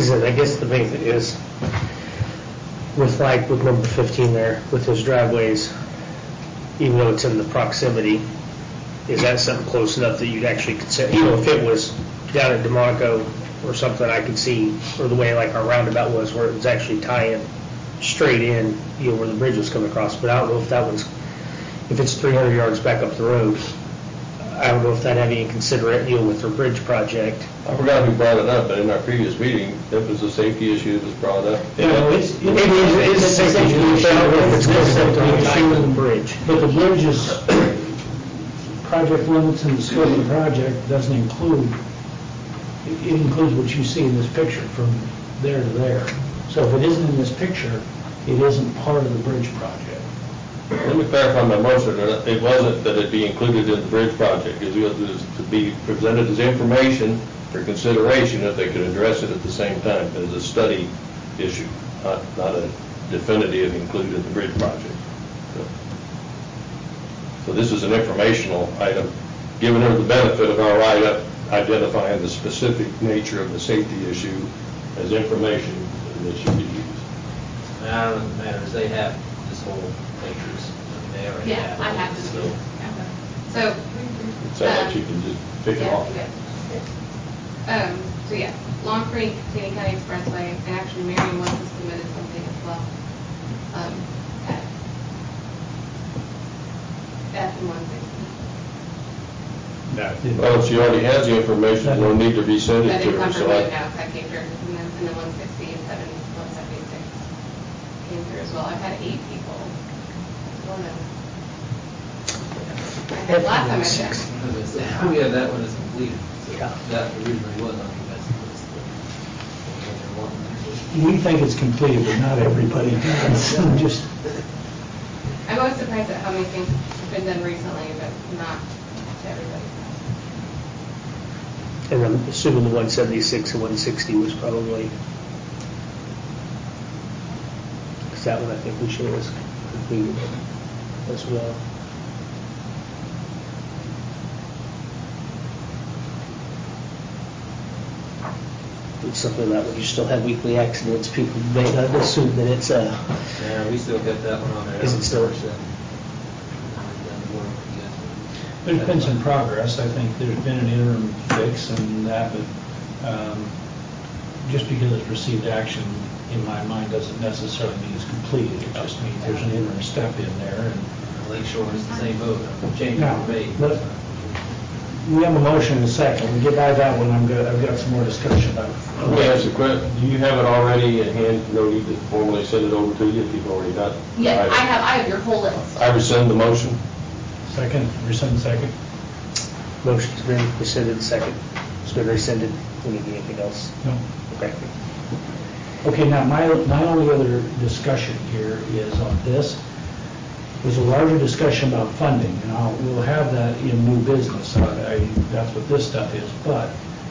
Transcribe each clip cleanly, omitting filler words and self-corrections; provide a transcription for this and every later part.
is it? I guess the main thing is with number 15 there, with those driveways, even though it's in the proximity, is that something close enough that you'd actually consider, if it was down at DeMonico or something I could see, or the way like our roundabout was where it was actually tying straight in, where the bridge was coming across, but I don't know if that one's, if it's 300 yards back up the road, I don't know if that'd have any consideration with their bridge project. I forgot who brought it up, but in our previous meeting, it was a safety issue that was brought up. It's a safety issue if it's close enough to be tied to the bridge. But the bridge's project limits and the scope of the project doesn't include, it includes what you see in this picture from there to there. So if it isn't in this picture, it isn't part of the bridge project. Let me clarify my motion. It wasn't that it be included in the bridge project. It was to be presented as information for consideration if they could address it at the same time as a study issue, not a definitive included in the bridge project. So this is an informational item, giving her the benefit of our write-up, identifying the specific nature of the safety issue as information that should be used. I don't know if it matters. They have this whole pictures. They already have. I have to. So Sounds like you can just pick it off. So yeah, Long Creek, Taney County Expressway, and actually Marion West has submitted something as well. At F-160. Well, she already has the information. No need to resend it That to didn't her. come So from you now, that came through, and then 160 and 176 came through as well. I've had 8 people. Well, no. Last time I checked. Yeah, that one is completed. So Yeah. that originally was on the best list. We think it's completed, but not everybody does. Just I'm always surprised at how many things have been done recently, but not to everybody. And I'm assuming the 176 and 160 was probably, because that one I think we should have completed as well. It's something that when you still have weekly accidents, people may not assume that it's a. Yeah, we still got that one on there. Is it still? there's been some progress. I think there's been an interim fix and that, but just because it's received action, in my mind, doesn't necessarily mean it's completed. It just means there's an interim step in there. And Lake Shore is the same boat. Change now, of rate. we have a motion in a second. We get by that one. I've got some more discussion about it. Let me ask you a question. Do you have it already in hand? No need to formally send it over to you if you've already got it? Yes, I have your whole list. I rescind the motion. Second, rescind second. Motion's been rescinded, second. It's been rescinded. We need anything else? No. Okay. Okay, now my only other discussion here is on this. There's a larger discussion about funding, and we'll have that in new business. That's what this stuff is. But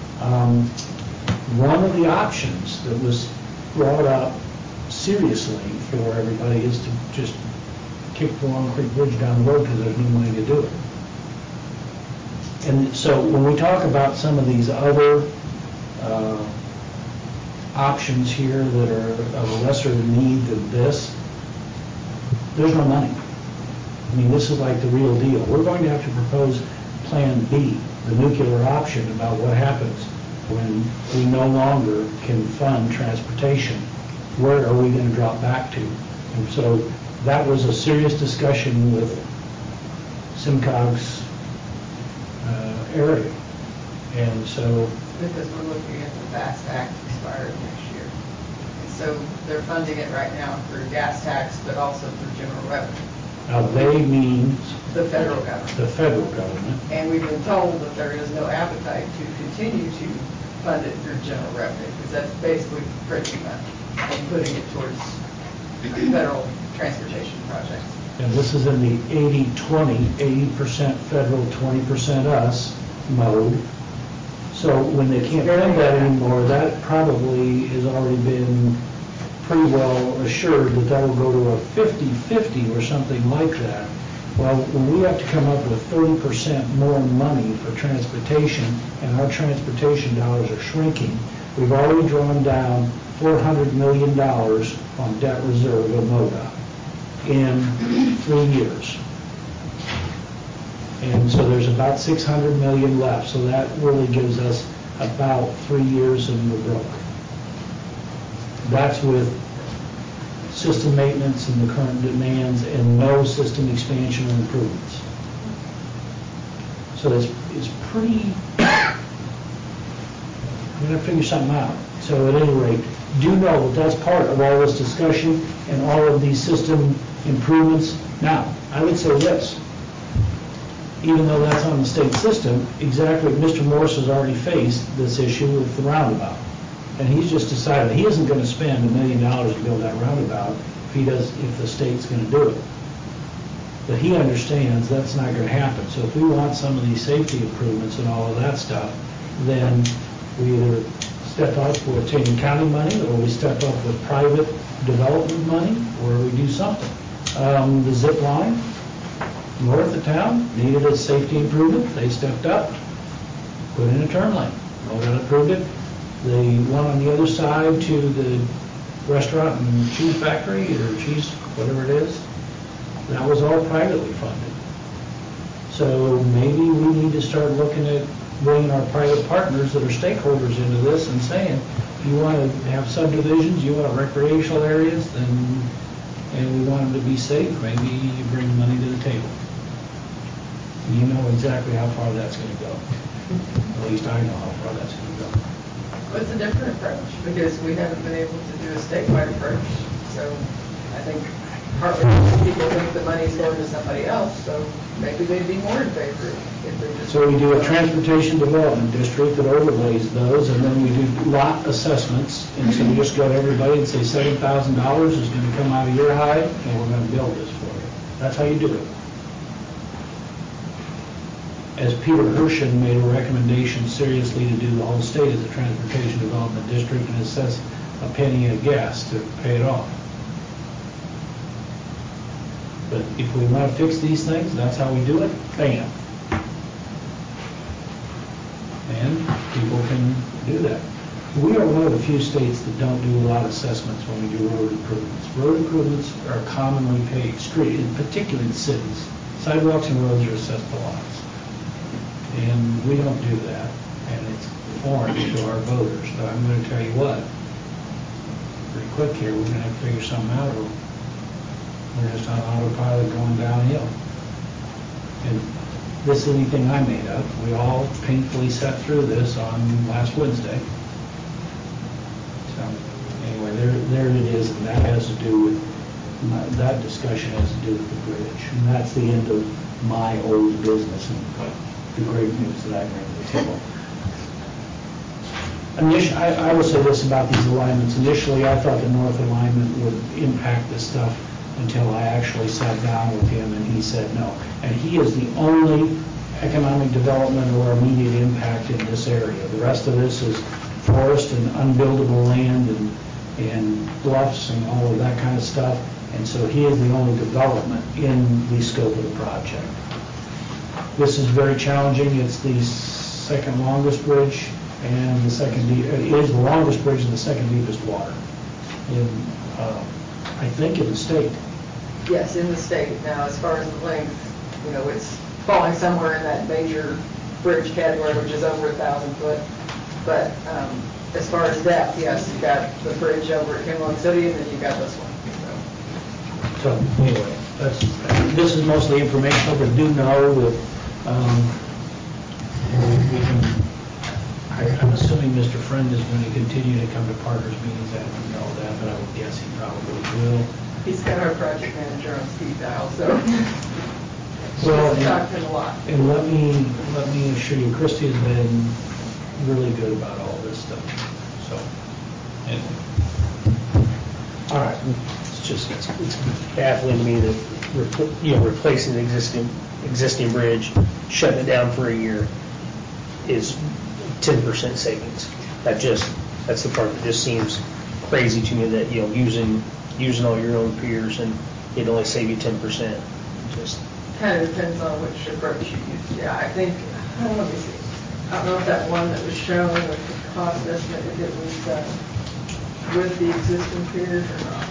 one of the options that was brought up seriously for everybody is to just kick the Long Creek Bridge down the road because there's no money to do it. And so when we talk about some of these other options here that are of a lesser need than this, there's no money. I mean, this is like the real deal. We're going to have to propose Plan B, the nuclear option about what happens when we no longer can fund transportation. Where are we going to drop back to? And so that was a serious discussion with SIMCOG's area. And so... Because we're looking at the FAST Act expired next year. And so they're funding it right now through gas tax, but also through general revenue. Now they mean The federal government. the federal government. And we've been told that there is no appetite to continue to fund it through general revenue, because that's basically printing money and putting it towards federal transportation projects. And this is in the 80-20, 80% federal, 20% us mode. So when they can't fund that anymore, that probably has already been pretty well assured that will go to a 50-50 or something like that. Well, when we have to come up with 30% more money for transportation, and our transportation dollars are shrinking, We've already drawn down $400 million on debt reserve of MoDOT in 3 years. And so there's about $600 million left, so that really gives us about 3 years in the brook. That's with system maintenance and the current demands and no system expansion or improvements. So it's pretty, we're going to figure something out. So at any rate, do know that that's part of all this discussion and all of these system improvements. Now, I would say this, even though that's on the state system, exactly, Mr. Morse has already faced this issue with the roundabout. And he's just decided he isn't going to spend $1 million to build that roundabout if the state's going to do it. But he understands that's not going to happen. So if we want some of these safety improvements and all of that stuff, then we either step up with taking county money, or we step up with private development money, or we do something. The zip line north of town needed a safety improvement. They stepped up, put in a turn lane. MoDOT approved it. The one on the other side to the restaurant and cheese factory, or cheese, whatever it is, that was all privately funded. So maybe we need to start looking at bringing our private partners that are stakeholders into this and saying, if you want to have subdivisions, you want recreational areas, then, and we want them to be safe, maybe you bring money to the table. You know exactly how far that's going to go. At least I know how far that's going to go. It's a different approach, because we haven't been able to do a statewide approach. So I think partly people think the money's going to somebody else, so maybe they'd be more in favor if they just... So we do a transportation development district that overlays those, and then we do lot assessments, and so we just go to everybody and say $7,000 is going to come out of your hide, and we're going to build this for you. That's how you do it. As Peter Hershen made a recommendation seriously to do the whole state as a transportation development district and assess a penny a gas to pay it off. But if we want to fix these things, that's how we do it, bam. And people can do that. We are one of the few states that don't do a lot of assessments when we do road improvements. Road improvements are commonly paid, particularly in cities. Sidewalks and roads are assessed to lots. And we don't do that, and it's foreign to our voters. But I'm going to tell you what, pretty quick here, we're going to have to figure something out, or we're just on autopilot going downhill. And this isn't anything I made up. We all painfully sat through this on last Wednesday. So anyway, there it is, and that has to do with, that discussion has to do with the bridge. And that's the end of my old business and the great news that I bring to the table. I will say this about these alignments. Initially, I thought the north alignment would impact this stuff until I actually sat down with him and he said no. And he is the only economic development or immediate impact in this area. The rest of this is forest and unbuildable land and bluffs and all of that kind of stuff. And so he is the only development in the scope of the project. This is very challenging. It's the second longest bridge and the second deep. It is the longest bridge and the second deepest water I think in the state. Yes, in the state. Now, as far as the length, it's falling somewhere in that major bridge category, which is over 1,000 foot. But as far as depth, yes, you've got the bridge over at Kimberlin City, and then you've got this one. So anyway, this is mostly informational, but do know that we can. I'm assuming Mr. Friend is going to continue to come to partners meetings. I don't know that, but I would guess he probably will. He's got our project manager on speed dial, so well, talked to him a lot. And let me assure you, Christy has been really good about all this stuff. So, anyway. All right. It's baffling to me that replacing the existing bridge, shutting it down for a year, is 10% savings. That's the part that just seems crazy to me, that using all your own piers and it'd only save you 10%. Just kind of depends on which approach you use. Yeah, I think, let me see. I don't know if that one that was shown with cost estimate if it was done with the existing piers or not?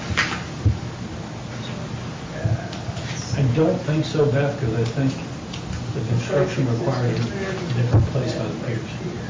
I don't think so, Beth, because I think the construction requires a different place by the piers.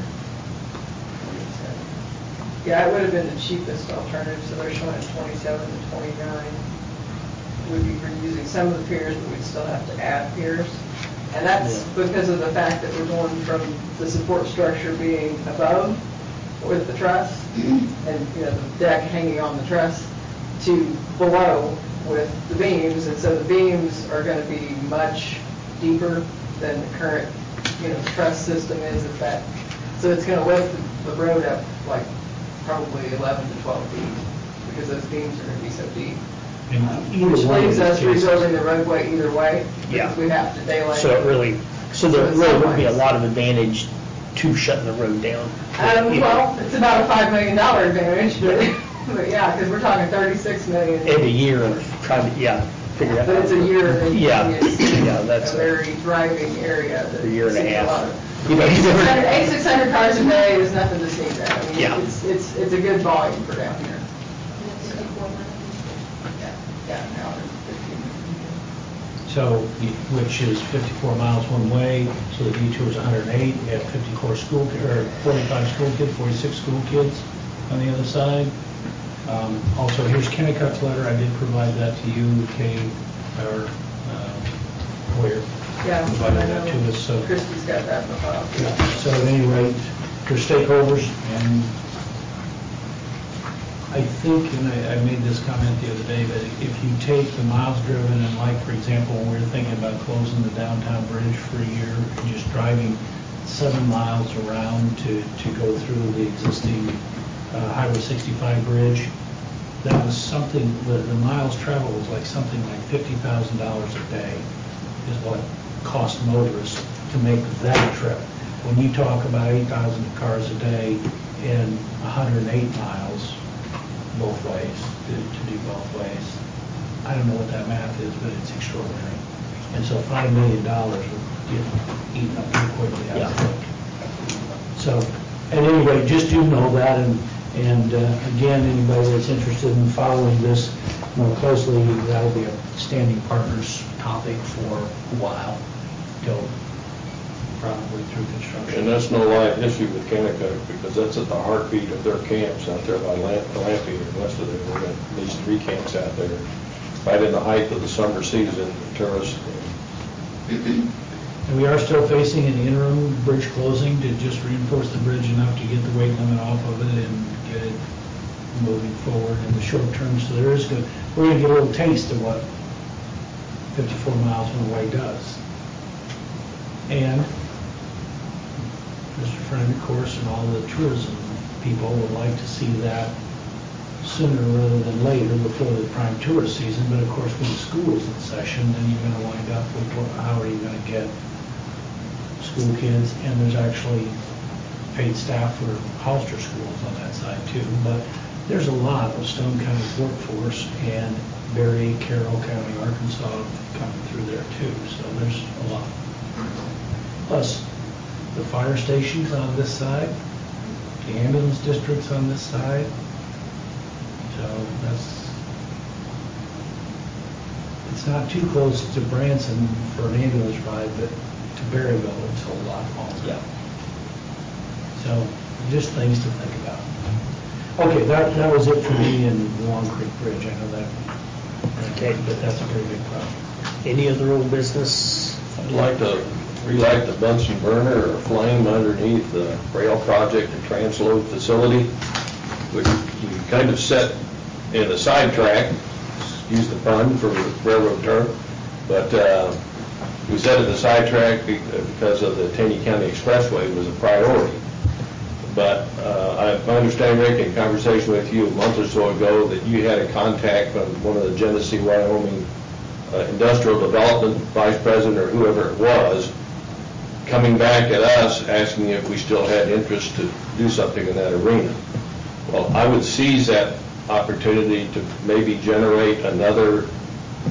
Yeah, it would have been the cheapest alternative, so they're showing 27 to 29. We'd be reusing some of the piers, but we'd still have to add piers. And that's because of the fact that we're going from the support structure being above with the truss and, you know, the deck hanging on the truss to below with the beams. And so the beams are going to be much deeper than the current, you know, truss system is at that. So it's going to lift the road up like probably 11 to 12 feet because those beams are going to be so deep. And either Which one of leaves these us cases- rebuilding the roadway either way. Yeah. Because we have to daylight. So it really, so there in really some would be a ways. lot of advantage to shutting the road down. Well, it's about a $5 million advantage, but yeah, because we're talking 36 million. In a year of trying to, figure that out. But it's a year and then Yeah, it's that's a very driving area. that A year and a sees half. lot of- You know, you never- 600 cars a day is nothing to sneeze at. I mean, Yeah. it's a good volume for down here. And it's 54 miles. Yeah, now it's 15. So, which is 54 miles one way, so the detour is 108, you have 54 school, or 45 school kids, 46 school kids on the other side. Also, here's Kennecott's letter, I did provide that to you, Kay, or Hoyer. Yeah, Provided I that to know. us, so. Christie's got that in the file. Yeah, so at any rate, for stakeholders, and I think, and I made this comment the other day, that if you take the miles driven, and like, for example, when we were thinking about closing the downtown bridge for a year, and just driving 7 miles around to go through the existing Highway 65 bridge, that was something, the miles traveled was like something like $50,000 a day is what it cost motorists to make that trip. When you talk about 8,000 cars a day and 108 miles both ways, to do both ways, I don't know what that math is, but it's extraordinary. And so $5 million would get eaten up pretty quickly, I think. So, at any rate, just do know that, and again, anybody that's interested in following this more closely, that'll be a standing partners topic for a while, till probably through construction. And that's no light issue with Kennecott, because that's at the heartbeat of their camps out there by Lampe and west of there. We've got at least 3 camps out there, right in the height of the summer season, tourists. And we are still facing an interim bridge closing to just reinforce the bridge enough to get the weight limit off of it and get it moving forward in the short term. So there is good, we're going to get a little taste of what 54 miles one way does. And Mr. Friend, of course, and all the tourism people would like to see that sooner rather than later before the prime tourist season. But of course, when the school's in session, then you're going to wind up with how are you going to get school kids? And there's actually paid staff for Hollister schools on that side too. But there's a lot of Stone County's workforce and Berry, Carroll County, Arkansas coming through there too. So there's a lot. Plus, the fire station's on this side, the ambulance district's on this side. So it's not too close to Branson for an ambulance ride, but to Berryville, it's a lot longer. Yeah. So, just things to think about. Okay, that was it for me in Long Creek Bridge. I know that, Okay. but that's a pretty big problem. Any other old business? I'd like to relight the Bunsen burner or flame underneath the rail project and transload facility, which we kind of set in a sidetrack, use the pun for railroad term, but we set it in a sidetrack because of the Taney County Expressway was a priority. But I understand, Rick, in conversation with you a month or so ago, that you had a contact from one of the Genesee, Wyoming Industrial Development Vice President or whoever it was, coming back at us asking if we still had interest to do something in that arena. Well, I would seize that opportunity to maybe generate another